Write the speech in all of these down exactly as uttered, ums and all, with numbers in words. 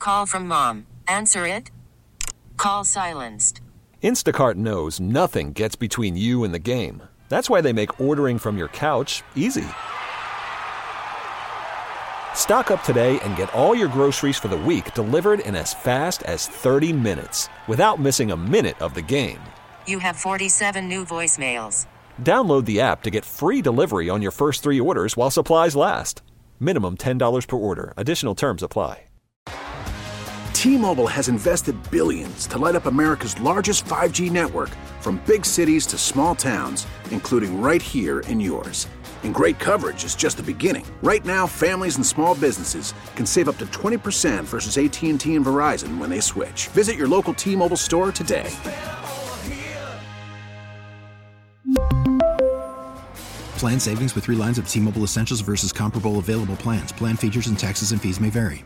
Call from mom. Answer it. Call silenced. Instacart knows nothing gets between you and the game. That's why they make ordering from your couch easy. Stock up today and get all your groceries for the week delivered in as fast as thirty minutes without missing a minute of the game. You have forty-seven new voicemails. Download the app to get free delivery on your first three orders while supplies last. Minimum ten dollars per order. Additional terms apply. T-Mobile has invested billions to light up America's largest five G network, from big cities to small towns, including right here in yours. And great coverage is just the beginning. Right now, families and small businesses can save up to twenty percent versus A T and T and Verizon when they switch. Visit your local T-Mobile store today. Plan savings with three lines of T-Mobile Essentials versus comparable available plans. Plan features and taxes and fees may vary.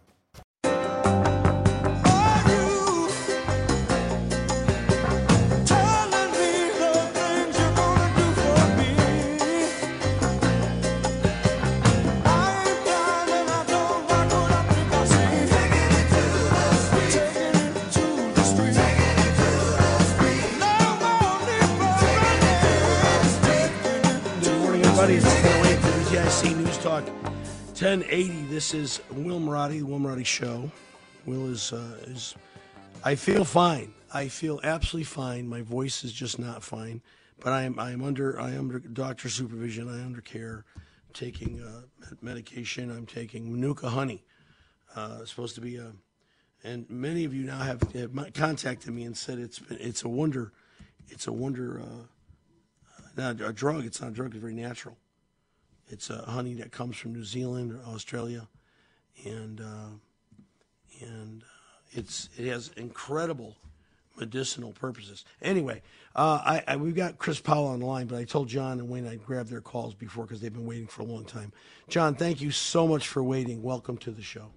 ten eighty, this is Will Marotti, the Will Marotti Show. Will is, uh, is, I feel fine. I feel absolutely fine. My voice is just not fine. But I am I am under I am under doctor supervision. I am under care. I'm taking uh, medication. I'm taking Manuka honey. Uh, it's supposed to be a, and many of you now have, have contacted me and said it's it's a wonder, it's a wonder, uh, not a drug. It's not a drug. It's very natural. It's a honey that comes from New Zealand or Australia, and uh, and uh, it's it has incredible medicinal purposes. Anyway, uh, I, I we've got Chris Powell on the line, but I told John and Wayne I'd grab their calls before because they've been waiting for a long time. John, thank you so much for waiting. Welcome to the show.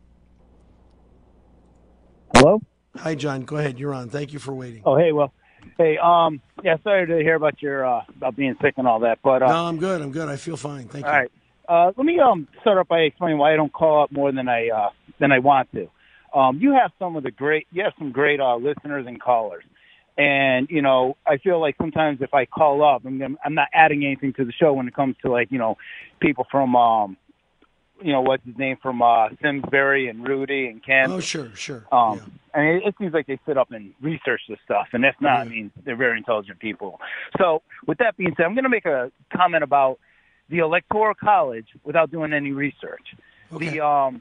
Hello? Hi, John. Go ahead. You're on. Thank you for waiting. Oh, hey, well, hey, um, yeah, sorry to hear about your uh, about being sick and all that, but uh, no, I'm good. I'm good. I feel fine. Thank all you. All right. Uh, let me um start off by explaining why I don't call up more than I uh, than I want to. Um, you have some of the great, you have some great uh, listeners and callers, and you know I feel like sometimes if I call up, I'm gonna, I'm not adding anything to the show when it comes to like you know people from um you know what's his name from uh, Simsbury and Rudy and Ken. Oh sure, sure. Um, yeah. I mean, it seems like they sit up and research this stuff, and if not, I mean they're very intelligent people. So with that being said, I'm going to make a comment about the Electoral College without doing any research. Okay. The um,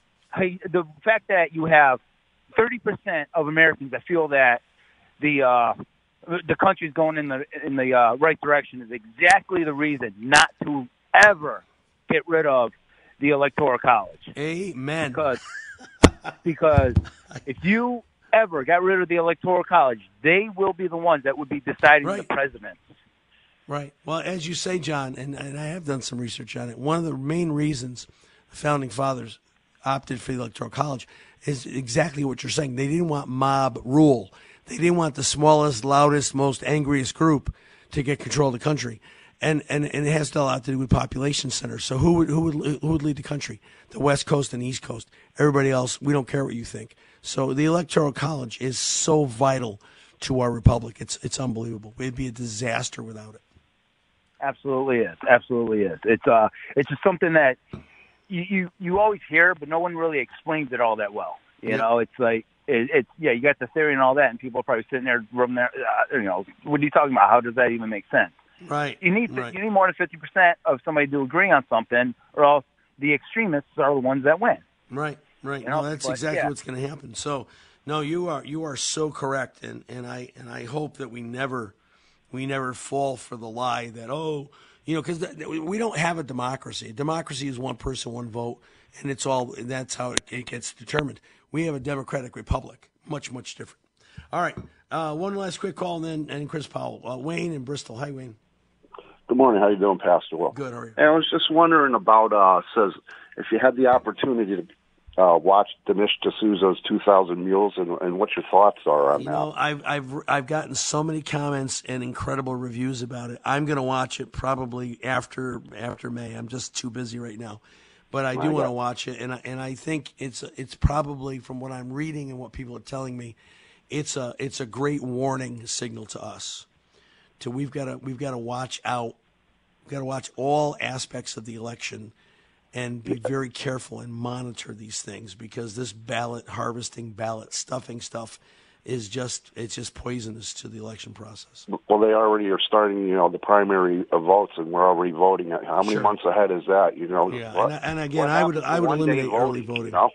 the fact that you have thirty percent of Americans that feel that the uh, the country is going in the in the uh, right direction is exactly the reason not to ever get rid of the Electoral College. Amen. Because because if you ever got rid of the Electoral College, they will be the ones that would be deciding right. the president. Right. Well, as you say, John, and, and I have done some research on it, one of the main reasons the Founding Fathers opted for the Electoral College is exactly what you're saying. They didn't want mob rule. They didn't want the smallest, loudest, most angriest group to get control of the country. And and, and it has still a lot to do with population centers. So who would, who would who would lead the country? The West Coast and East Coast. Everybody else, we don't care what you think. So the Electoral College is so vital to our republic. It's it's unbelievable. It'd be a disaster without it. Absolutely is. Absolutely is. It's uh, it's just something that you, you, you always hear, but no one really explains it all that well. You yeah. know, it's like it, it's yeah, you got the theory and all that, and people are probably sitting there, rubbing their, uh, you know, what are you talking about? How does that even make sense? Right. You need right. you need more than fifty percent of somebody to agree on something, or else the extremists are the ones that win. Right. Right. You know? No, that's but, exactly yeah. what's going to happen. So, no, you are you are so correct, and, and I and I hope that we never. We never fall for the lie that, oh, you know, because we don't have a democracy. Democracy is one person, one vote, and it's all. And that's how it, it gets determined. We have a democratic republic, much, much different. All right, uh, one last quick call, and then and Chris Powell, uh, Wayne in Bristol. Hi, Wayne. Good morning. How you doing, Pastor Will? Good. How are you? And I was just wondering about. Uh, says if you had the opportunity to. Uh, watch Dinesh D'Souza's two thousand Mules, and, and what your thoughts are on you that. know, I've, I've, I've gotten so many comments and incredible reviews about it. I'm going to watch it probably after after May. I'm just too busy right now. but I do I want to got- watch it, and I, and I think it's it's probably, from what I'm reading and what people are telling me, it's a it's a great warning signal to us. To we've got to we've got to watch out. We've got to watch all aspects of the election and be very careful and monitor these things, because this ballot harvesting, ballot stuffing stuff is just it's just poisonous to the election process. Well, they already are starting, you know, the primary uh, votes, and we're already voting. How many Sure. months ahead is that? You know, Yeah, what- and, and again, what I would happens I to would one-day eliminate early voting. You know?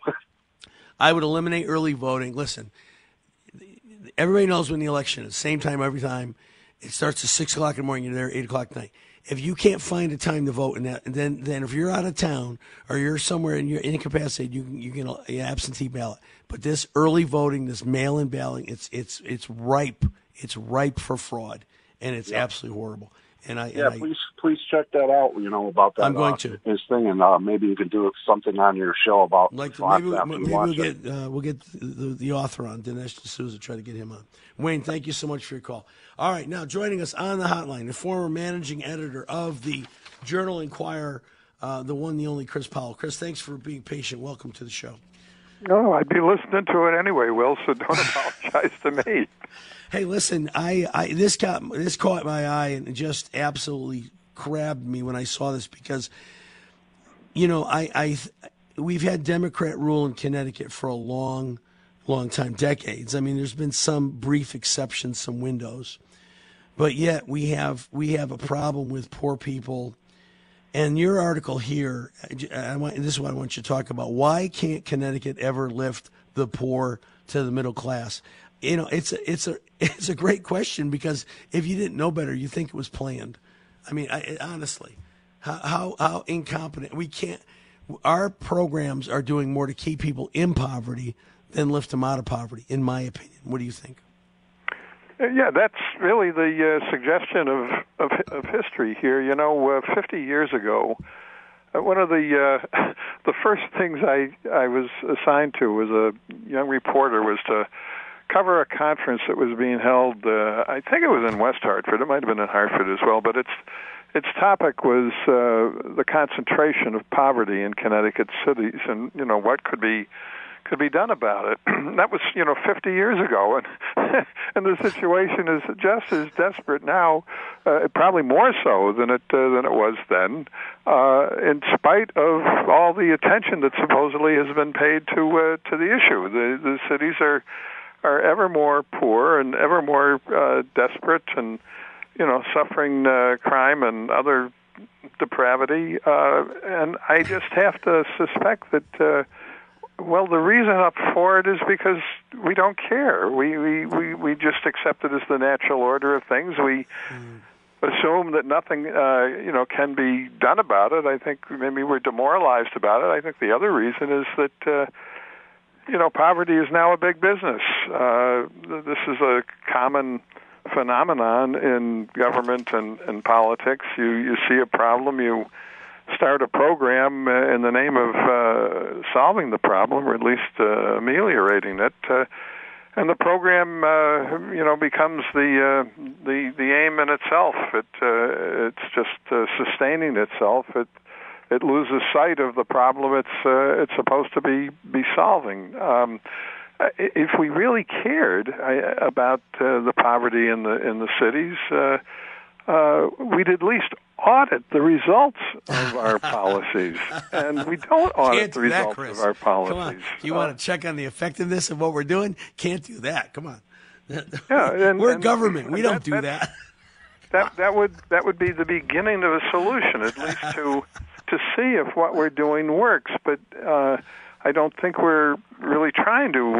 I would eliminate early voting. Listen, everybody knows when the election is. Same time every time. It starts at six o'clock in the morning. You're there at eight o'clock at night. If you can't find a time to vote, and that, then then if you're out of town or you're somewhere and you're incapacitated, you can you can an absentee ballot. But this early voting, this mail-in balloting, it's it's it's ripe. It's ripe for fraud, and it's Yeah. absolutely horrible. And I Yeah, and I, please, please check that out. You know about that. I'm going uh, to. his thing, and uh, maybe you could do something on your show about like to, thoughts maybe after maybe you we'll watch get it. uh, we'll get the, the, the author on, Dinesh D'Souza, try to get him on. Wayne, thank you so much for your call. All right, now joining us on the hotline, the former managing editor of the Journal Inquirer, uh, the one, the only Chris Powell. Chris, thanks for being patient. Welcome to the show. No, I'd be listening to it anyway, Will, so don't apologize to me. Hey, listen, I, I this got this caught my eye and just absolutely grabbed me when I saw this, because, you know, I, I we've had Democrat rule in Connecticut for a long, long time, decades. I mean, there's been some brief exceptions, some windows, but yet we have we have a problem with poor people. And your article here, I want, this is what I want you to talk about. Why can't Connecticut ever lift the poor to the middle class? You know, it's a, it's a it's a great question, because if you didn't know better, you think it was planned. I mean, I, honestly, how, how how incompetent we can't. Our programs are doing more to keep people in poverty than lift them out of poverty, in my opinion. What do you think? Yeah, that's really the uh, suggestion of, of of history here. You know, uh, fifty years ago, uh, one of the uh, the first things I I was assigned to as a young reporter was to cover a conference that was being held. Uh, I think it was in West Hartford. It might have been in Hartford as well. But its its topic was uh, the concentration of poverty in Connecticut cities, and you know what could be. could be done about it. That was, you know, fifty years ago, and and the situation is just as desperate now, uh, probably more so than it uh, than it was then, uh, in spite of all the attention that supposedly has been paid to uh, to the issue. The the cities are are ever more poor and ever more uh, desperate, and you know, suffering uh, crime and other depravity. Uh, and I just have to suspect that. Uh, Well, the reason up for it is because we don't care. We we, we, we just accept it as the natural order of things. We mm. assume that nothing, uh, you know, can be done about it. I think maybe we're demoralized about it. I think the other reason is that, uh, you know, poverty is now a big business. Uh, this is a common phenomenon in government and, and politics. You you see a problem, you start a program uh, in the name of uh, solving the problem, or at least uh, ameliorating it, uh, and the program, uh, you know, becomes the uh, the the aim in itself. It uh, it's just uh, sustaining itself. It it loses sight of the problem it's uh, it's supposed to be be solving. Um, if we really cared uh, about uh, the poverty in the in the cities, uh, uh, we'd at least audit the results of our policies, and we don't audit Can't the do that, results Chris. of our policies. Come on. You uh, want to check on the effectiveness of what we're doing? Can't do that. Come on. Yeah, and, we're and, government. We and don't that, do that. that. That that would that would be the beginning of a solution, at least to to see if what we're doing works. But uh, I don't think we're really trying to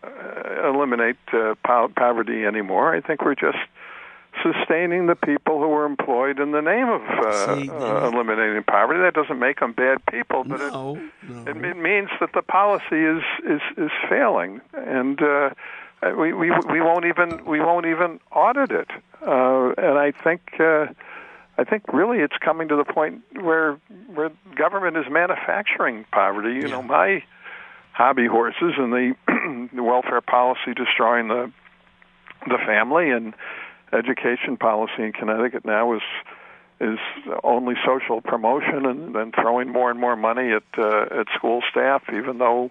uh, eliminate uh, po- poverty anymore. I think we're just sustaining the people who are employed in the name of uh, See, uh, eliminating poverty. That doesn't make them bad people, but no, it, no. it it means that the policy is is, is failing, and uh, we, we we won't even we won't even audit it. Uh, and I think uh, I think really it's coming to the point where where government is manufacturing poverty. You Yeah. know, my hobby horses and the the welfare policy destroying the the family, and education policy in Connecticut now is is only social promotion and, and throwing more and more money at uh, at school staff, even though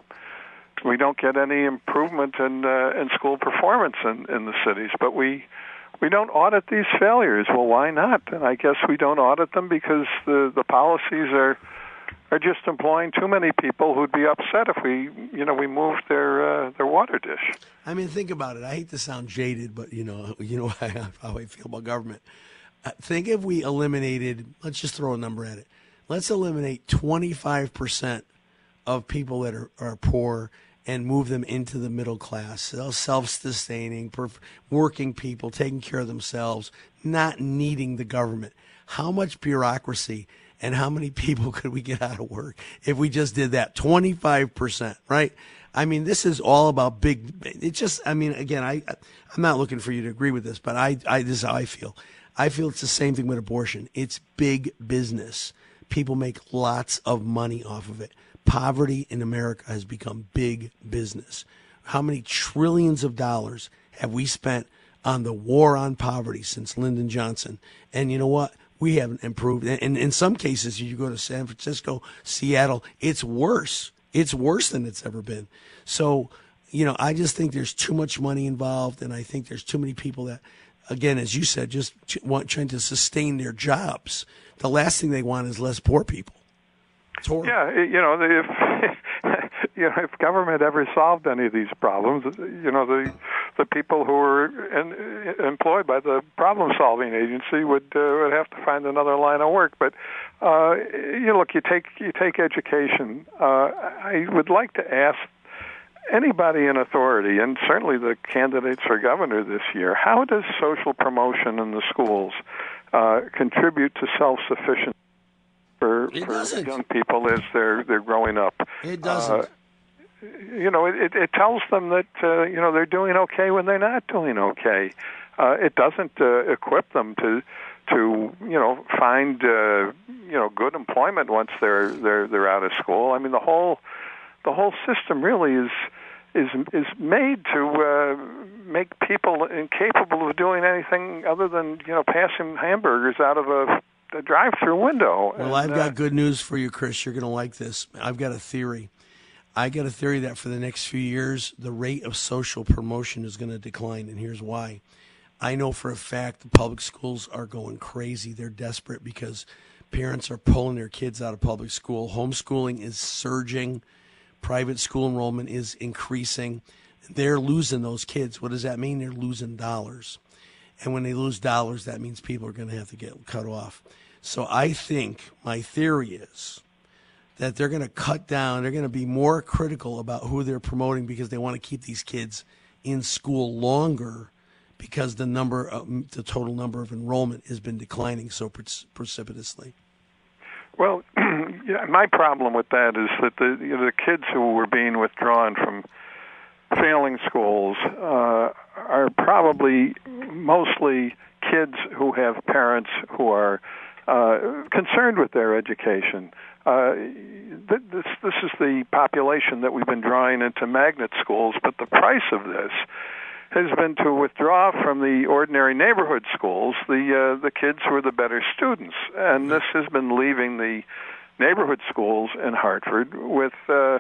we don't get any improvement in uh, in school performance in, in the cities. But we we don't audit these failures. Well, why not? And I guess we don't audit them because the, the policies are are just employing too many people who'd be upset if we you know we moved their uh, their water dish. I mean, think about it. I hate to sound jaded, but you know you know how I feel about government. Uh, think if we eliminated, let's just throw a number at it. Let's eliminate twenty-five percent of people that are, are poor and move them into the middle class, self-sustaining, perf- working people, taking care of themselves, not needing the government. How much bureaucracy and how many people could we get out of work if we just did that? twenty-five percent, right? I mean, this is all about big. It's just, I mean, again, I, I'm not looking for you to agree with this, but I, I, this is how I feel. I feel it's the same thing with abortion. It's big business. People make lots of money off of it. Poverty in America has become big business. How many trillions of dollars have we spent on the war on poverty since Lyndon Johnson? And you know what? We haven't improved. And in some cases, you go to San Francisco, Seattle, it's worse. It's worse than it's ever been. So, you know, I just think there's too much money involved, and I think there's too many people that, again, as you said, just want trying to sustain their jobs. The last thing they want is less poor people. It's horrible. Yeah, you know, if you know, if government ever solved any of these problems, you know, the the people who were in, employed by the problem-solving agency would uh, would have to find another line of work. But uh, you look, you take you take education. Uh, I would like to ask anybody in authority, and certainly the candidates for governor this year, how does social promotion in the schools uh, contribute to self-sufficiency for, for young people as they're they're growing up? It doesn't. Uh, you know, it, it tells them that uh, you know they're doing okay when they're not doing okay. Uh, it doesn't uh, equip them to to you know find uh, you know good employment once they're they're they're out of school. I mean, the whole the whole system really is is is made to uh, make people incapable of doing anything other than you know passing hamburgers out of a, a drive-through window. Well, and, I've got uh, good news for you, Chris. You're going to like this. I've got a theory. I got a theory that for the next few years, the rate of social promotion is going to decline, and here's why. I know for a fact the public schools are going crazy. They're desperate because parents are pulling their kids out of public school. Homeschooling is surging. Private school enrollment is increasing. They're losing those kids. What does that mean? They're losing dollars. And when they lose dollars, that means people are going to have to get cut off. So I think my theory is that they're going to cut down. They're going to be more critical about who they're promoting because they want to keep these kids in school longer because the number, of, the total number of enrollment has been declining so precipitously. Well, yeah, my problem with that is that the you know, the kids who were being withdrawn from failing schools uh, are probably mostly kids who have parents who are uh, concerned with their education. Uh, th- this this is the population that we've been drawing into magnet schools, but the price of this has been to withdraw from the ordinary neighborhood schools the uh, the kids who are the better students, and this has been leaving the neighborhood schools in Hartford with uh,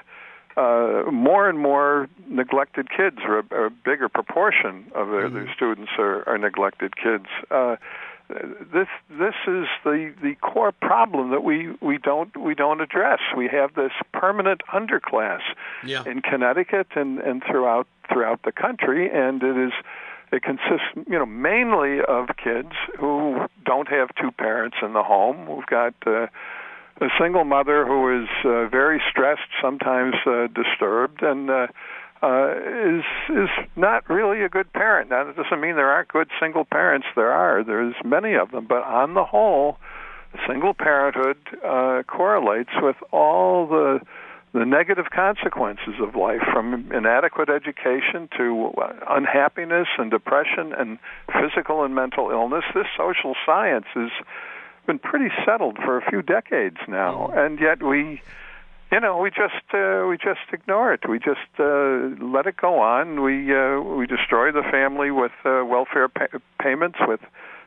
uh, more and more neglected kids, or a, a bigger proportion of their, mm-hmm. their students are, are neglected kids. Uh, this this is the, the core problem that we, we don't we don't address. We have this permanent underclass yeah. in Connecticut and, and throughout throughout the country, and it is it consists you know mainly of kids who don't have two parents in the home. We've got uh, a single mother who is uh, very stressed, sometimes uh, disturbed, and uh, uh, is is not really a good parent. Now, that doesn't mean there aren't good single parents. There are. There's many of them, but on the whole, single parenthood uh, correlates with all the the negative consequences of life, from inadequate education to unhappiness and depression and physical and mental illness. This social science has been pretty settled for a few decades now, and yet we, you know, we just uh, we just ignore it. We just uh, let it go on. We uh, we destroy the family with uh, welfare pay- payments, with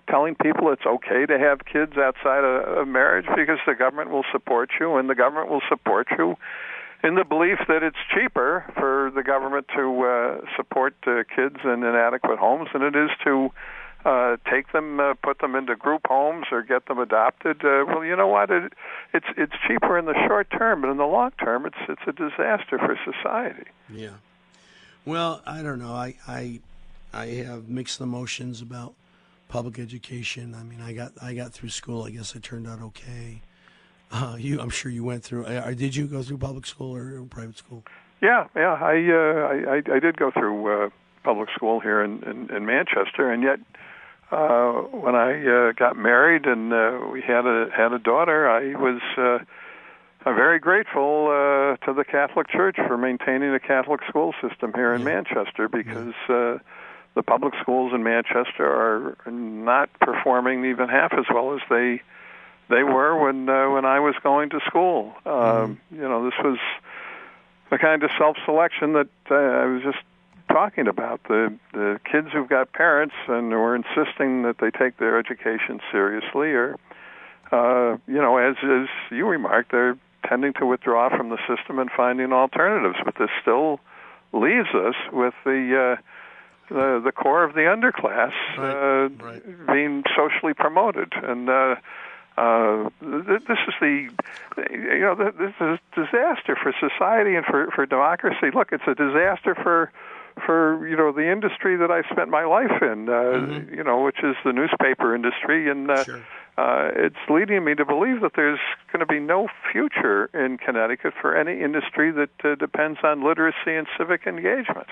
telling people it's okay to have kids outside of, of marriage because the government will support you, and the government will support you in the belief that it's cheaper for the government to uh, support uh, kids in inadequate homes than it is to uh, take them, uh, put them into group homes or get them adopted. Uh, well, you know what? It, it's it's cheaper in the short term, but in the long term, it's it's a disaster for society. Yeah. Well, I don't know. I I, I have mixed emotions about public education. I mean, I got I got through school. I guess it turned out okay. Uh, you, I'm sure you went through. Uh, did you go through public school or private school? Yeah, yeah. I uh, I, I did go through uh, public school here in, in, in Manchester, and yet uh, when I uh, got married and uh, we had a had a daughter, I was uh, very grateful uh, to the Catholic Church for maintaining a Catholic school system here in yeah. Manchester, because uh, the public schools in Manchester are not performing even half as well as they. They were when uh, when I was going to school. Um, mm-hmm. You know, this was the kind of self-selection that uh, I was just talking about. The the kids who've got parents and who are insisting that they take their education seriously, or uh, you know, as as you remarked, they're tending to withdraw from the system and finding alternatives. But this still leaves us with the uh, the, the core of the underclass right. Uh, right. being socially promoted, and uh, Uh, this is the, you know, this is a disaster for society and for, for democracy. Look, it's a disaster for, for you know, the industry that I spent my life in, uh, mm-hmm. you know, which is the newspaper industry, and uh, sure. uh, it's leading me to believe that there's going to be no future in Connecticut for any industry that uh, depends on literacy and civic engagement.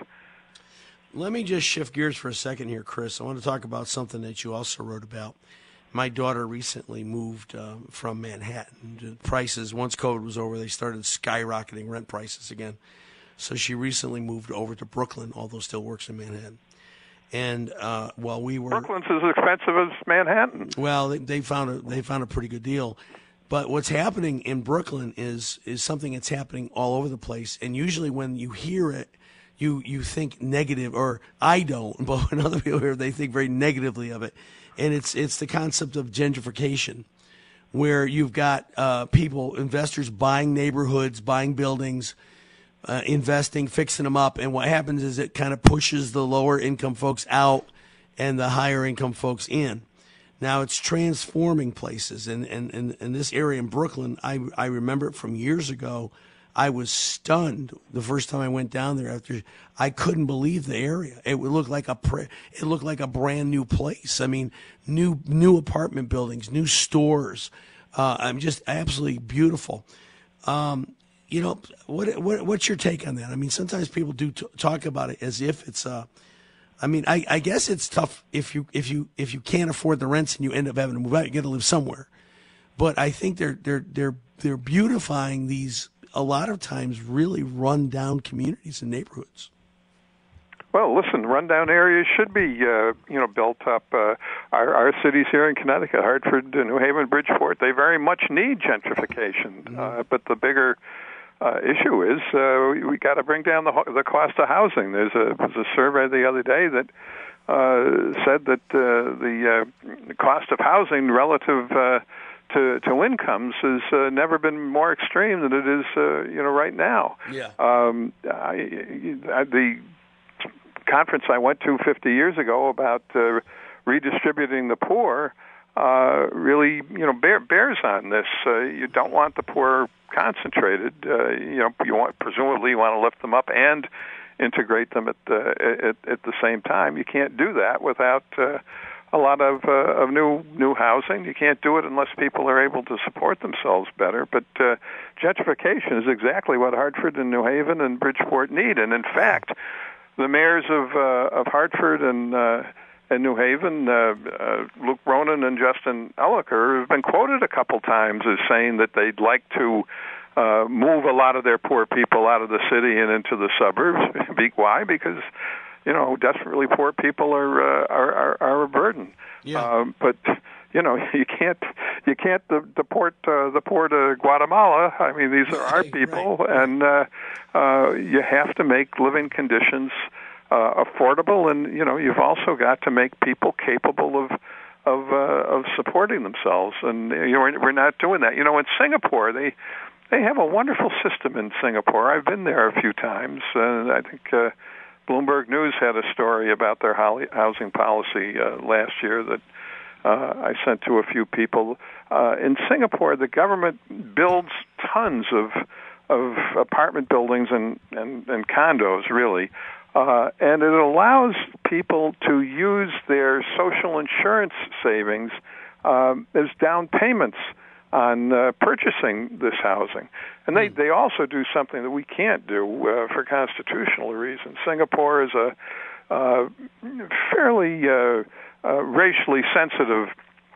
Let me just shift gears for a second here, Chris. I want to talk about something that you also wrote about. My daughter recently moved uh, from Manhattan. The prices, once COVID was over, they started skyrocketing rent prices again. So she recently moved over to Brooklyn, although still works in Manhattan. And uh, while we were Brooklyn's as expensive as Manhattan. Well, they, they found a they found a pretty good deal. But what's happening in Brooklyn is is something that's happening all over the place. And usually when you hear it, you you think negative, or I don't, but when other people hear it, they think very negatively of it. And it's it's the concept of gentrification, where you've got uh, people, investors buying neighborhoods, buying buildings, uh, investing, fixing them up. And what happens is it kind of pushes the lower income folks out and the higher income folks in. Now it's transforming places. And in and, and, and this area in Brooklyn, I, I remember it from years ago. I was stunned the first time I went down there. After I couldn't believe the area. It would look like a pre, it looked like a brand new place. I mean, new new apartment buildings, new stores. Uh, I'm just absolutely beautiful. Um, you know, what what what's your take on that? I mean, sometimes people do t- talk about it as if it's a. I mean, I, I guess it's tough if you if you if you can't afford the rents and you end up having to move out. You got to live somewhere. But I think they're they're they're they're beautifying these. A lot of times really run down communities and neighborhoods. Well, listen, rundown areas should be, uh, you know, built up. Uh, our, our cities here in Connecticut, Hartford, New Haven, Bridgeport, they very much need gentrification. Mm-hmm. Uh, but the bigger uh, issue is uh, we, we got to bring down the the cost of housing. There's a was a survey the other day that uh, said that uh, the uh, cost of housing relative uh, To, to incomes has uh, never been more extreme than it is, uh, you know, right now. Yeah. Um, I, I, the conference I went to fifty years ago about uh, redistributing the poor uh, really, you know, bear, bears on this. Uh, you don't want the poor concentrated. Uh, you know, you want presumably you want to lift them up and integrate them at the at, at the same time. You can't do that without. Uh, A lot of uh, of new new housing. You can't do it unless people are able to support themselves better. But uh, gentrification is exactly what Hartford and New Haven and Bridgeport need. And in fact, the mayors of uh, of Hartford and uh, and New Haven, uh, uh, Luke Ronan and Justin Elicker, have been quoted a couple times as saying that they'd like to uh, move a lot of their poor people out of the city and into the suburbs. Why? Because you know, desperately poor people are uh, are, are are a burden. Yeah. Um, but you know, you can't you can't deport uh, the poor to Guatemala. I mean, these are our people, right. and uh, uh, you have to make living conditions uh, affordable. And you know, you've also got to make people capable of of uh, of supporting themselves, and you know we're, we're not doing that. You know, in Singapore, they they have a wonderful system in Singapore. I've been there a few times, and I think uh, Bloomberg News had a story about their housing policy uh, last year that uh, I sent to a few people. Uh, in Singapore, the government builds tons of of apartment buildings and, and, and condos, really. Uh, and it allows people to use their social insurance savings um, as down payments on uh, purchasing this housing. And they, they also do something that we can't do uh, for constitutional reasons. Singapore is a uh, fairly uh, uh, racially sensitive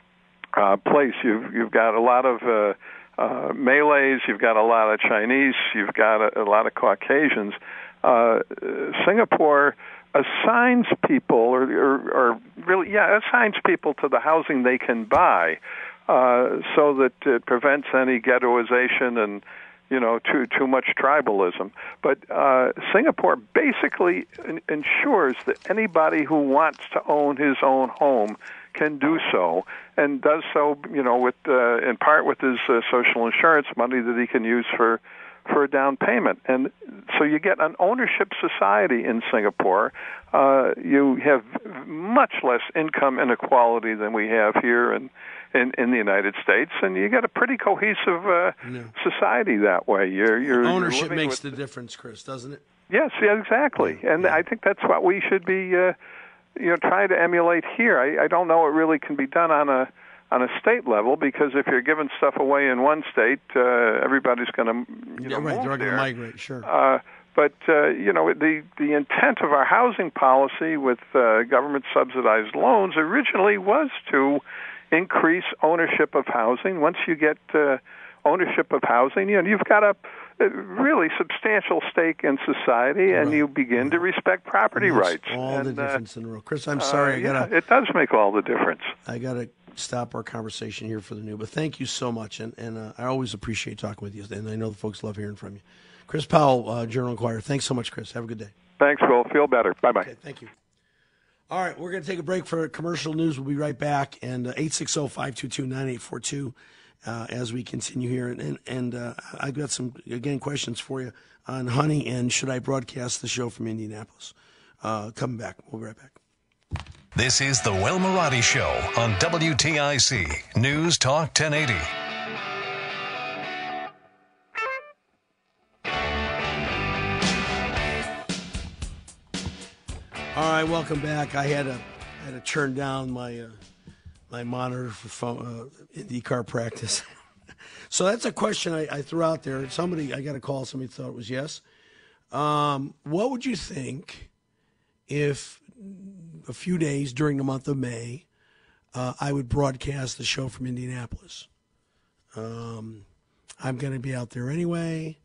uh, place. You've, you've got a lot of uh, uh, Malays, you've got a lot of Chinese, you've got a, a lot of Caucasians. Uh, Singapore assigns people, or, or, or really, yeah, assigns people to the housing they can buy, uh, so that it prevents any ghettoization and, you know, too too much tribalism. But uh, Singapore basically in, ensures that anybody who wants to own his own home can do so, and does so, you know, with uh, in part with his uh, social insurance money that he can use for. for a down payment. And so you get an ownership society in Singapore. Uh, you have much less income inequality than we have here in, in, in the United States, and you get a pretty cohesive uh, no. society that way. You're, you're, ownership you're makes with, the difference, Chris, doesn't it? Yes, yeah, exactly. And yeah. I think that's what we should be uh, you know, trying to emulate here. I, I don't know it really can be done on a on a state level, because if you're giving stuff away in one state, uh, everybody's going to, you know, yeah, right. move They're there. going to migrate, sure. Uh, but uh, you know, the the intent of our housing policy with uh, government-subsidized loans originally was to increase ownership of housing. Once you get uh, ownership of housing, you know, you've got a, a really substantial stake in society, and right. you begin right. to respect property rights. All and, the difference uh, in the world. Chris, I'm sorry. Uh, I gotta. Yeah, it does make all the difference. I gotta stop our conversation here for the new, but thank you so much, and and uh, I always appreciate talking with you, and I know the folks love hearing from you. Chris Powell, uh, Journal Enquirer. Thanks so much, Chris. Have a good day. Thanks, Will. Feel better. Bye bye. Okay, thank you. All right, we're going to take a break for commercial news. We'll be right back, and uh, eight six zero, five two two, nine eight four two uh, as we continue here, and and, and uh, I've got some again questions for you on honey and should I broadcast the show from Indianapolis. Uh, coming back, we'll be right back. This is the Will Marotti Show on W T I C News Talk ten eighty. All right, welcome back. I had to I had to turn down my uh, my monitor for phone, uh, IndyCar practice. So that's a question I, I threw out there. Somebody I got a call. Somebody thought it was yes. Um, what would you think if a few days during the month of May, uh, I would broadcast the show from Indianapolis? Um, I'm going to be out there anyway.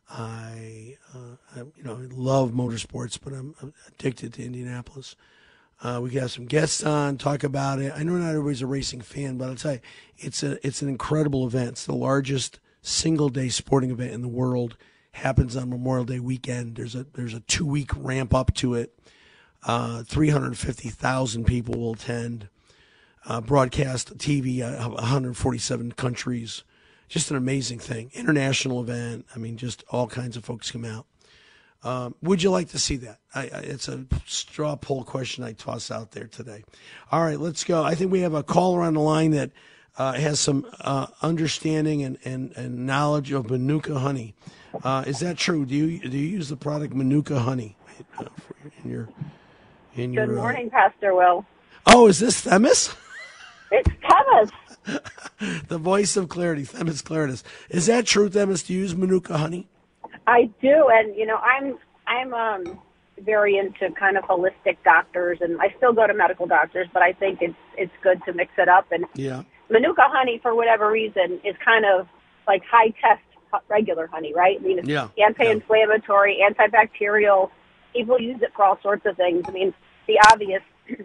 I, uh, I, you know, I love motorsports, but I'm, I'm addicted to Indianapolis. Uh, we got some guests on, talk about it. I know not everybody's a racing fan, but I'll tell you, it's a it's an incredible event. It's the largest single day sporting event in the world. Happens on Memorial Day weekend. There's a there's a two week ramp up to it. Uh, three hundred fifty thousand people will attend. Uh, broadcast T V, uh, one hundred forty-seven countries. Just an amazing thing. International event. I mean, just all kinds of folks come out. Um, would you like to see that? I, I, it's a straw poll question I toss out there today. All right, let's go. I think we have a caller on the line that uh, has some uh, understanding and, and, and knowledge of Manuka honey. Uh, is that true? Do you do you use the product Manuka honey uh, in your in your? Good morning, uh, Pastor Will. Oh, is this Themis? It's Themis. The voice of clarity, Themis Claritas. Is that true, Themis? Do you use Manuka honey? I do, and you know, I'm I'm um, very into kind of holistic doctors, and I still go to medical doctors, but I think it's it's good to mix it up. And yeah, Manuka honey, for whatever reason, is kind of like high test regular honey, right? I mean, it's yeah. anti-inflammatory, yeah. antibacterial. People use it for all sorts of things. I mean, the obvious.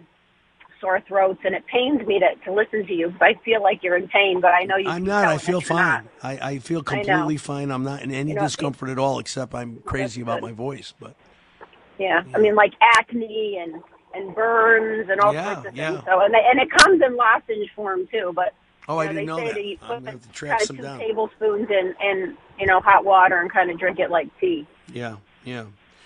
Sore throats, and it pains me to, to listen to you because I feel like you're in pain, but I know you. I'm not. I feel fine. I, I feel completely I fine. I'm not in any you know, discomfort at all, except I'm crazy about my voice. But yeah. yeah, I mean, like acne and and burns and all Yeah, sorts of yeah. things. So and they, and it comes in lozenge form too. But Oh, you I know, didn't they know say that. that you I'm put gonna have to track kind of some two down. tablespoons in, in you know hot water and kind of drink it like tea. Yeah, yeah.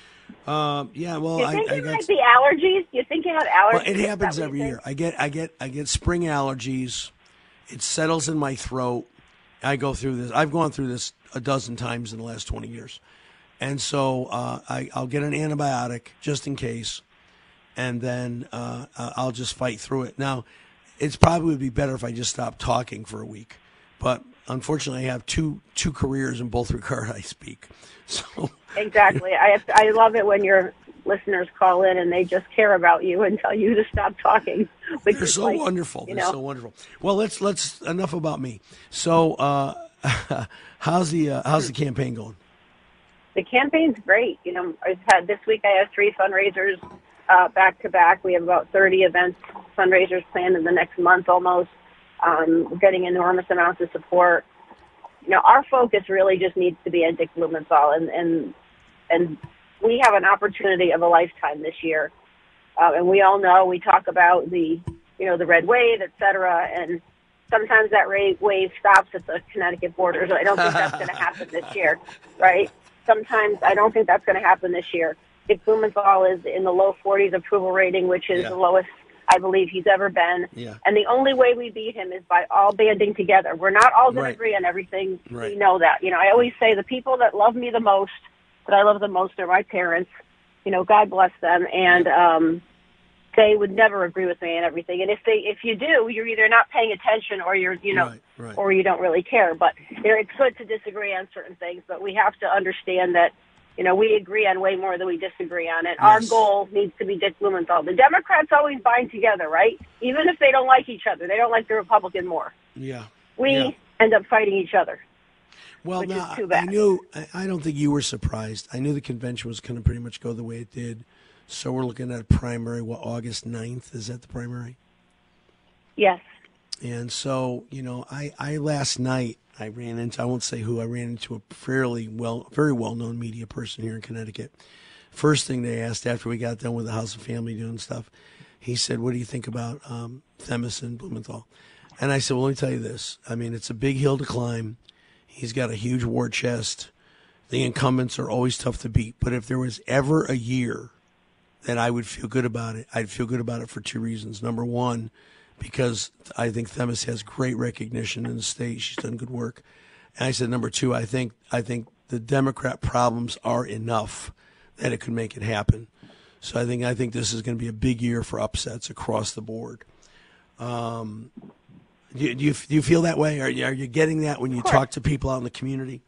Um, yeah, well, Do you I, think I it got might be allergies? Do you think you had allergies? Well, it Is happens that what every you year. think? I get, I get, I get spring allergies. It settles in my throat. I go through this. I've gone through this a dozen times in the last twenty years, and so uh, I, I'll get an antibiotic just in case, and then uh, I'll just fight through it. Now, it's probably would be better if I just stopped talking for a week, but unfortunately, I have two two careers in both regards. I speak, so Exactly. I have to, I love it when your listeners call in and they just care about you and tell you to stop talking. Which they're is so like, wonderful. You They're know, so wonderful. Well, let's let's enough about me. So, uh, how's the uh, how's the campaign going? the campaign's great. You know, I've had this week. I have three fundraisers uh, back to back. We have about thirty events, fundraisers planned in the next month almost. Um, we're getting enormous amounts of support. You know, our focus really just needs to be on Dick Blumenthal, and and and we have an opportunity of a lifetime this year. Uh, and we all know, we talk about the, you know, the red wave, et cetera, and sometimes that ra- wave stops at the Connecticut borders. I don't think that's going to happen this year, right? Sometimes I don't think that's going to happen this year. Dick Blumenthal is in the low forties approval rating, which is Yeah. the lowest I believe he's ever been. Yeah. And the only way we beat him is by all banding together. We're not all going Right. to agree on everything. Right. We know that. You know, I always say the people that love me the most, that I love the most, are my parents. You know, God bless them. And um, they would never agree with me on everything. And if they, if you do, you're either not paying attention or you're, you know, Right, right. or you don't really care. But you know, it's good to disagree on certain things, but we have to understand that, you know, we agree on way more than we disagree on. And our Yes. goal needs to be Dick Blumenthal. The Democrats always bind together, right? Even if they don't like each other. They don't like the Republican more. Yeah. We Yeah. end up fighting each other. Well, which is now, too I bad. knew. I, I don't think you were surprised. I knew the convention was going to pretty much go the way it did. So we're looking at a primary. What, August ninth? Is that the primary? Yes. And so, you know, I, I last night I ran into, I won't say who, I ran into a fairly well, very well known media person here in Connecticut. First thing they asked after we got done with the House of Family doing stuff, he said, "What do you think about um, Themis and Blumenthal?" And I said, "Well, let me tell you this. I mean, it's a big hill to climb. He's got a huge war chest. The incumbents are always tough to beat. But if there was ever a year that I would feel good about it, I'd feel good about it for two reasons. Number one, because I think Themis has great recognition in the state. She's done good work. And I said, number two, I think I think the Democrat problems are enough that it could make it happen. So I think I think this is going to be a big year for upsets across the board." Um, do, you, do you do you feel that way? Are you, are you getting that when you talk to people out in the community?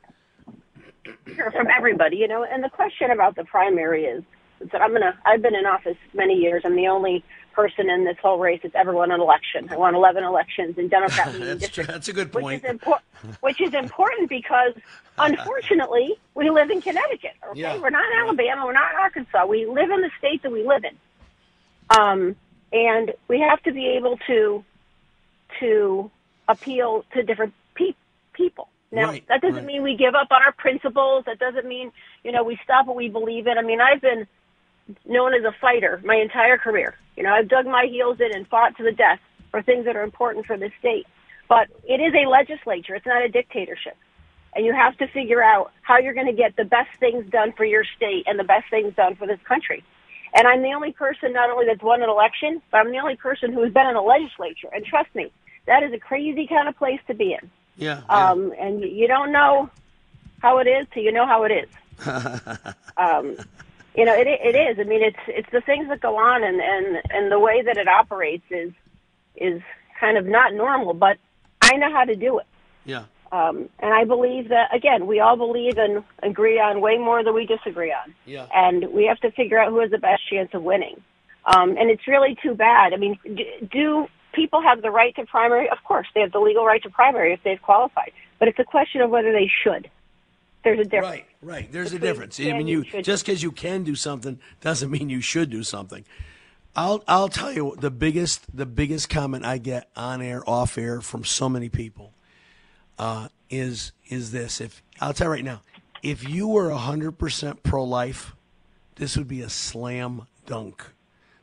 Sure, from everybody, you know. And the question about the primary is, is that I'm gonna. I've been in office many years. I'm the only person in this whole race that's ever won an election. I won eleven elections in Democrat-leaning that's, districts. that's a good Which point. is, impor- which is important because, unfortunately, we live in Connecticut. Okay, Yeah. we're not in Alabama. We're not in Arkansas. We live in the state that we live in, um, and we have to be able to to appeal to different pe- people. Now, Right, that doesn't right. mean we give up on our principles. That doesn't mean, you know, we stop what we believe in. I mean, I've been known as a fighter my entire career. You know, I've dug my heels in and fought to the death for things that are important for this state. But it is a legislature. It's not a dictatorship. And you have to figure out how you're going to get the best things done for your state and the best things done for this country. And I'm the only person not only that's won an election, but I'm the only person who has been in a legislature. And trust me, that is a crazy kind of place to be in. Yeah. yeah. Um, and you, you don't know how it is till you know how it is. um, you know, it it is. I mean, it's it's the things that go on, and, and, and the way that it operates is is kind of not normal. But I know how to do it. yeah. Um, and I believe that, again, we all believe and agree on way more than we disagree on. Yeah. And we have to figure out who has the best chance of winning. Um, and it's really too bad. I mean, do, do people have the right to primary? Of course, they have the legal right to primary if they've qualified. But it's a question of whether they should. There's a difference. Right, right. There's a Between difference. I can mean, you you should just because you can do something doesn't mean you should do something. I'll I'll tell you the biggest the biggest comment I get on air, off air from so many people uh, is is this. If I'll tell you right now, if you were a hundred percent pro life, this would be a slam dunk.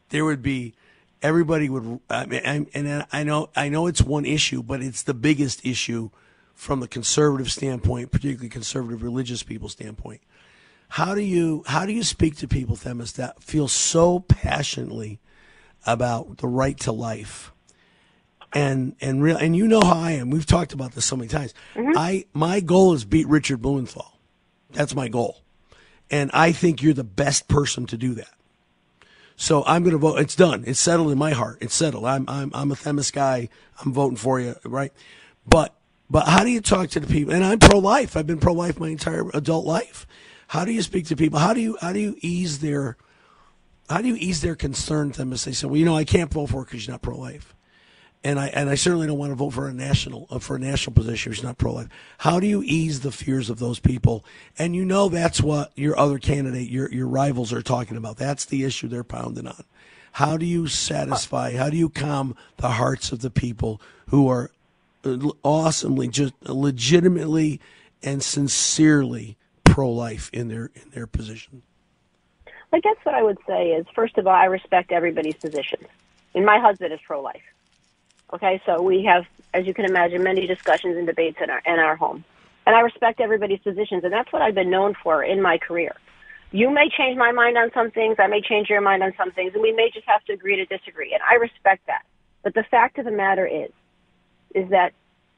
there would be everybody would. I mean, and I know I know it's one issue, but it's the biggest issue from the conservative standpoint, particularly conservative religious people standpoint. How do you how do you speak to people, Themis, that feel so passionately about the right to life? And and real and you know how I am. We've talked about this so many times. Mm-hmm. I my goal is beat Richard Blumenthal. That's my goal, and I think you're the best person to do that. So I'm going to vote. It's done. It's settled in my heart. It's settled. I'm I'm I'm a Themis guy. I'm voting for you, right? But but how do you talk to the people? And I'm pro-life. I've been pro-life my entire adult life. How do you speak to people? How do you how do you ease their how do you ease their concern? Themis, they say, well, you know, I can't vote for it because you're not pro-life. And I and I certainly don't want to vote for a national uh, for a national position who's not pro-life. How do you ease the fears of those people? And you know that's what your other candidate, your your rivals are talking about. That's the issue they're pounding on. How do you satisfy? How do you calm the hearts of the people who are awesomely, just legitimately and sincerely pro-life in their in their position? I guess what I would say is, first of all, I respect everybody's position. And my husband is pro-life. Okay, so we have, as you can imagine, many discussions and debates in our in our home. And I respect everybody's positions, and that's what I've been known for in my career. You may change my mind on some things, I may change your mind on some things, and we may just have to agree to disagree, and I respect that. But the fact of the matter is, is that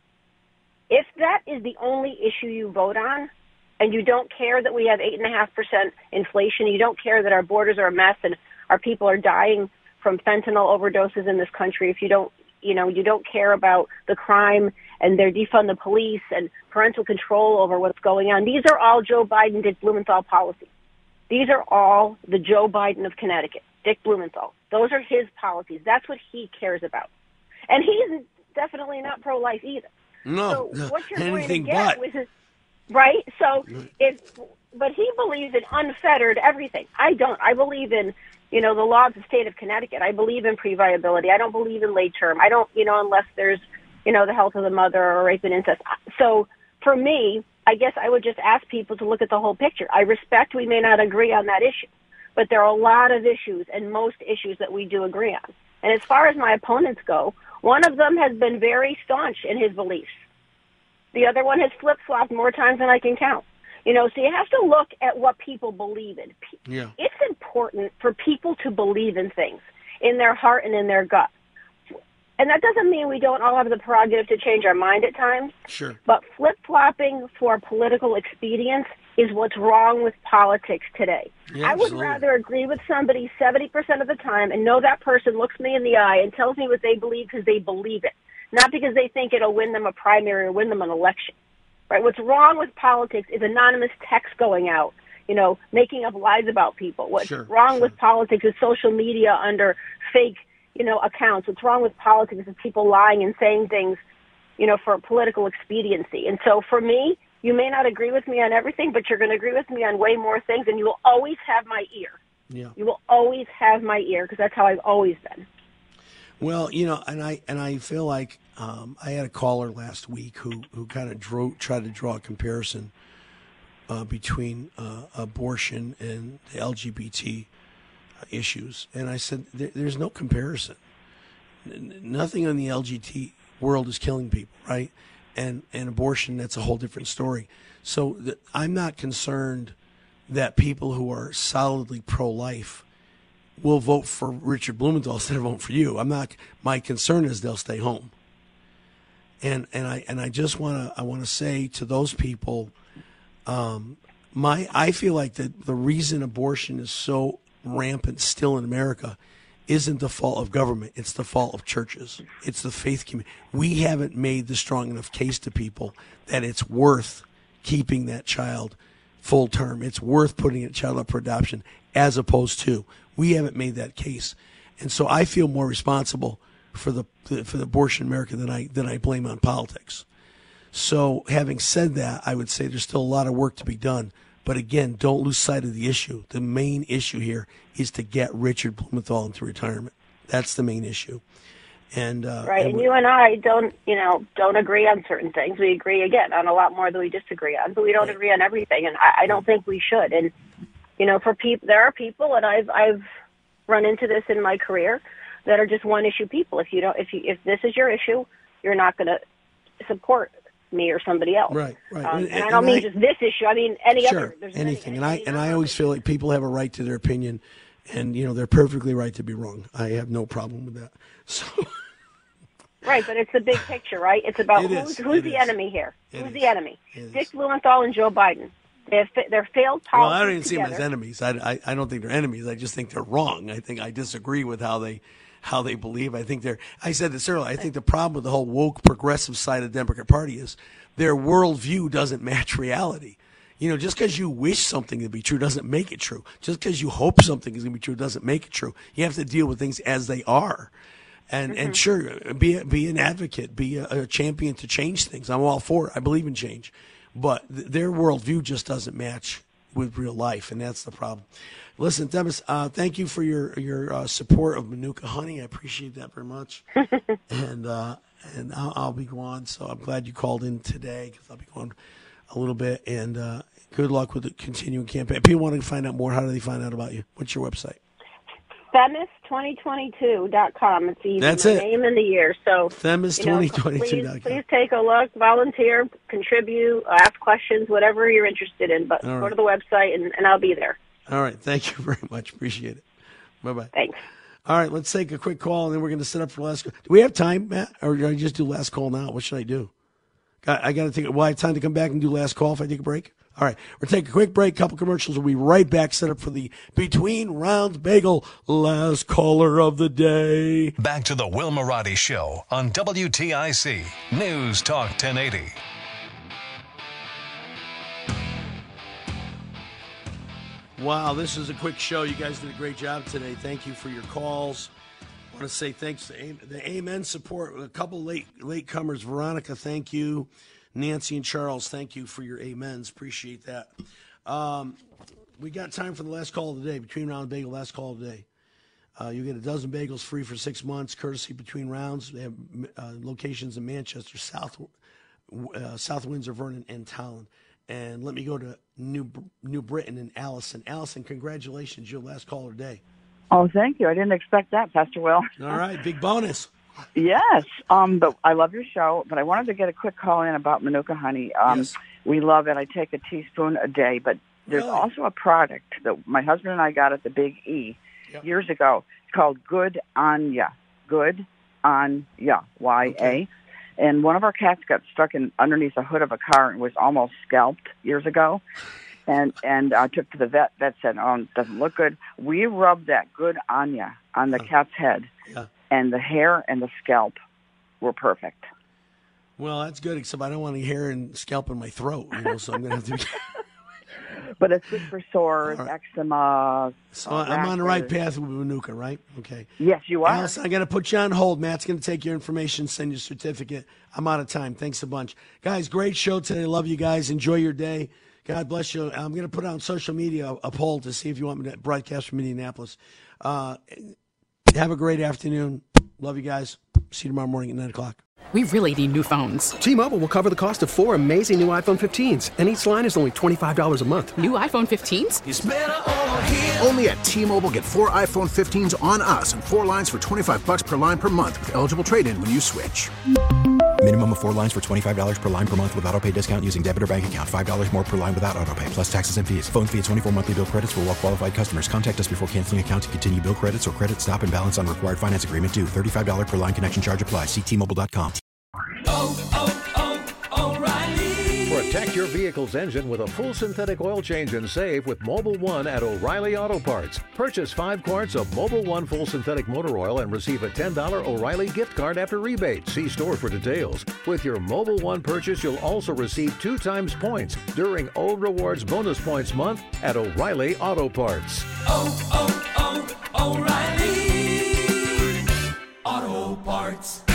if that is the only issue you vote on, and you don't care that we have eight point five percent inflation, you don't care that our borders are a mess and our people are dying from fentanyl overdoses in this country, if you don't You know, you don't care about the crime and their defund the police and parental control over what's going on. These are all Joe Biden, Dick Blumenthal policies. These are all the Joe Biden of Connecticut, Dick Blumenthal. Those are his policies. That's what he cares about. And he's definitely not pro-life either. No, so what you're anything going to get but. with his, right? So if, but he believes in unfettered everything. I don't. I believe in, you know, the law of the state of Connecticut. I believe in pre-viability. I don't believe in late term. I don't, you know, unless there's, you know, the health of the mother or rape and incest. So for me, I guess I would just ask people to look at the whole picture. I respect we may not agree on that issue, but there are a lot of issues and most issues that we do agree on. And as far as my opponents go, one of them has been very staunch in his beliefs. The other one has flip-flopped more times than I can count. You know, so you have to look at what people believe in. Yeah. It's important for people to believe in things in their heart and in their gut. And that doesn't mean we don't all have the prerogative to change our mind at times. Sure. But flip-flopping for political expedience is what's wrong with politics today. Yeah, I would absolutely. rather agree with somebody seventy percent of the time and know that person looks me in the eye and tells me what they believe because they believe it, not because they think it'll win them a primary or win them an election. Right? What's wrong with politics is anonymous text going out, you know, making up lies about people. What's Sure, wrong sure. with politics is social media under fake, you know, accounts. What's wrong with politics is people lying and saying things, you know, for political expediency. And so for me, you may not agree with me on everything, but you're going to agree with me on way more things, and you will always have my ear. Yeah. You will always have my ear because that's how I've always been. Well, you know, and I and I feel like um, I had a caller last week who who kind of drew tried to draw a comparison uh, between uh, abortion and the L G B T issues, and I said there, there's no comparison. N- nothing in the L G B T world is killing people, right? And and abortion, that's a whole different story. So the, I'm not concerned that people who are solidly pro-life will vote for Richard Blumenthal instead of voting for you. I'm not. My concern is they'll stay home. And and I and I just want to I want to say to those people, um, my I feel like that the reason abortion is so rampant still in America isn't the fault of government. It's the fault of churches. It's the faith community. We haven't made the strong enough case to people that it's worth keeping that child full term. It's worth putting a child up for adoption as opposed to. We haven't made that case. And so I feel more responsible for the for the abortion in America than I than I blame on politics. So having said that, I would say there's still a lot of work to be done. But again, don't lose sight of the issue. The main issue here is to get Richard Blumenthal into retirement. That's the main issue. And uh, right, and, and you and I don't, you know, don't agree on certain things. We agree again on a lot more than we disagree on, but we don't right. agree on everything, and I, I don't think we should. And you know, for people, there are people, and I've I've run into this in my career that are just one issue people. If you don't, if you, if this is your issue, you're not going to support me or somebody else. Right, right. Um, and, and, and I don't I, mean just this issue. I mean any sure, other. There's anything. Any, and I and I always feel like people have a right to their opinion, and you know they're perfectly right to be wrong. I have no problem with that. So. Right, but it's the big picture, right? It's about It who's, is. who's It the is. enemy here. It who's is. the enemy? It Dick is. Blumenthal and Joe Biden. They're, they're failed policies Well, I don't even see them together. as enemies. I, I, I don't think they're enemies. I just think they're wrong. I think I disagree with how they how they believe. I think they're. I said this earlier. I think the problem with the whole woke progressive side of the Democrat Party is their worldview doesn't match reality. You know, just because you wish something to be true doesn't make it true. Just because you hope something is going to be true doesn't make it true. You have to deal with things as they are. And Mm-hmm. and sure, be a, be an advocate, be a, a champion to change things. I'm all for it. I believe in change, but th- their worldview just doesn't match with real life, and that's the problem. Listen, Demis, uh, thank you for your your uh, support of Manuka Honey. I appreciate that very much. and uh, and I'll, I'll be going. So I'm glad you called in today because I'll be going a little bit. And uh, good luck with the continuing campaign. If people want to find out more, how do they find out about you? What's your website? Themis twenty twenty-two dot com. It's easy. That's my it. name and the year. So Themis you know, twenty twenty-two dot com. Please, please take a look, volunteer, contribute, ask questions, whatever you're interested in. But All go right. to the website, and, and I'll be there. All right. Thank you very much. Appreciate it. Bye-bye. Thanks. All right. Let's take a quick call, and then we're going to set up for last call. Do we have time, Matt? Or do I just do last call now? What should I do? Got, I got to take Will I have time to come back and do last call if I take a break? All right. We're taking a quick break, couple commercials. We'll be right back, set up for the Between Rounds Bagel last caller of the day. Back to the Will Marotti Show on W T I C News Talk ten eighty. Wow, this is a quick show. You guys did a great job today. Thank you for your calls. I want to say thanks to Am- the Amen support. A couple late late comers. Veronica, thank you. Nancy and Charles, thank you for your amens. Appreciate that. Um, we got time for the last call of the day. Between Round Bagel, last call of the day. Uh, you get a dozen bagels free for six months, courtesy Between Rounds. They have uh, locations in Manchester, South uh, South Windsor, Vernon, and Towland. And let me go to New New Britain and Allison. Allison, congratulations. Your last call of the day. Oh, thank you. I didn't expect that, Pastor Will. All right, big bonus. Yes, um, but I love your show. But I wanted to get a quick call in about Manuka Honey. Um, Yes. We love it. I take a teaspoon a day. But there's Really? also a product that my husband and I got at the Big E Yep. years ago. It's called Good Anya. Good Anya. Y A. Okay. And one of our cats got stuck in underneath the hood of a car and was almost scalped years ago. And and I took to the vet. Vet said, "Oh, it doesn't look good." We rubbed that Good Anya on the cat's head, Yeah. and the hair and the scalp were perfect. Well, that's good, except I don't want any hair and scalp in my throat, you know, so I'm going to have to... But it's good for sores, All right. eczema. So uh, I'm on the right rashes. path with Manuka, right? Okay. Yes, you are. Allison, I got to put you on hold. Matt's going to take your information, send your certificate. I'm out of time. Thanks a bunch. Guys, great show today. Love you guys. Enjoy your day. God bless you. I'm going to put on social media a, a poll to see if you want me to broadcast from Indianapolis. Uh, have a great afternoon. Love you guys. See you tomorrow morning at nine o'clock. We really need new phones. T-Mobile will cover the cost of four amazing new iPhone fifteens, and each line is only twenty-five dollars a month. New iPhone fifteens? It's better over here. Only at T-Mobile, get four iPhone fifteens on us and four lines for twenty-five bucks per line per month with eligible trade-in when you switch. Minimum of four lines for twenty-five dollars per line per month with autopay discount using debit or bank account. five dollars more per line without autopay, plus taxes and fees. Phone fee at twenty-four monthly bill credits for well-qualified customers. Contact us before canceling account to continue bill credits or credit stop and balance on required finance agreement due. thirty-five dollars per line connection charge applies. See T Mobile dot com. Protect your vehicle's engine with a full synthetic oil change and save with Mobil one at O'Reilly Auto Parts. Purchase five quarts of Mobil one full synthetic motor oil and receive a ten dollars O'Reilly gift card after rebate. See store for details. With your Mobil one purchase, you'll also receive two times points during O Rewards Bonus Points Month at O'Reilly Auto Parts. Oh, oh, oh, O'Reilly Auto Parts.